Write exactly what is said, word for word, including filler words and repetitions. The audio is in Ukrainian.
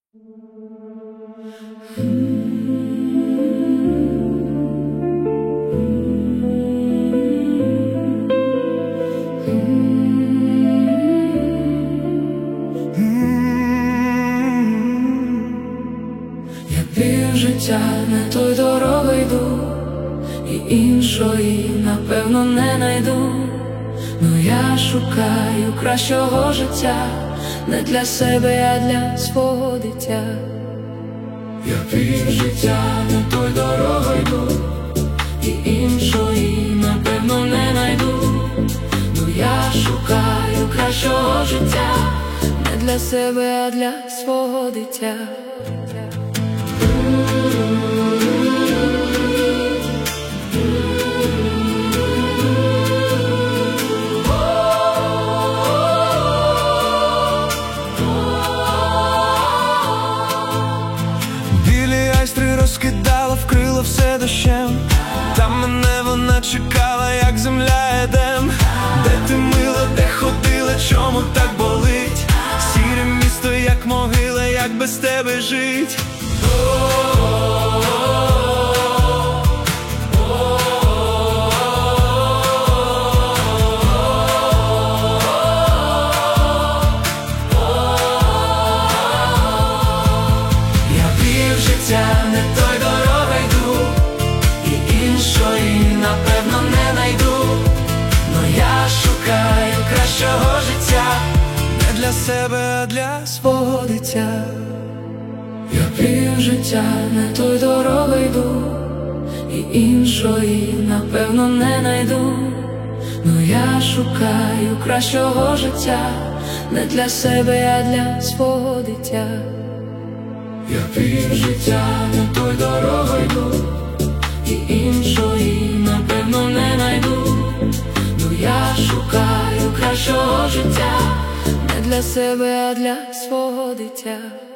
Я півжиття не той дорогою йду, і іншої, напевно, не найду. Но я шукаю кращого життя, не для себе, а для свого дитя. Я півжиття не той дорогою йду, і іншої, напевно, не найду. Но я шукаю кращого життя, не для себе, а для свого дитя. Розкидала, вкрила все дощем. Там мене вона чекала, як земля Едем. Де ти, мила, де ходила, чому так болить? Сіре місто, як могила, як без тебе жить? Не той дорогою йду, і іншої, напевно, не найду. Но я шукаю кращого життя, не для себе, а для свого дитя. Я півжиття не той дорогою йду, і іншої, напевно, не найду. Но я шукаю кращого життя, не для себе, а для свого дитя. Я півжиття не той дорогою йду, і іншої, напевно, не найду. Ну я шукаю кращого життя, не для себе, а для свого дитя.